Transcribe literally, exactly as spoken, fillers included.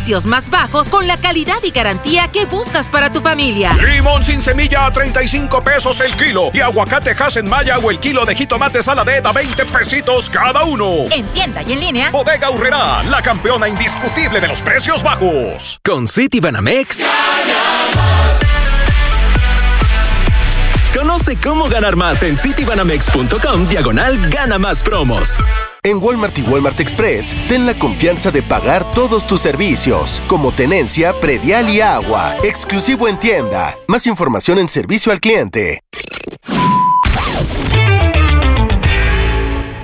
precios más bajos con la calidad y garantía que buscas para tu familia. Limón sin semilla a treinta y cinco pesos el kilo. Y aguacate Hass en Maya o el kilo de jitomate Saladet a veinte pesitos cada uno. En tienda y en línea. Bodega Aurrerá, la campeona indiscutible de los precios bajos. Con Citibanamex. Conoce cómo ganar más en citibanamex.com diagonal gana más promos. En Walmart y Walmart Express, ten la confianza de pagar todos tus servicios, como tenencia, predial y agua, exclusivo en tienda. Más información en servicio al cliente.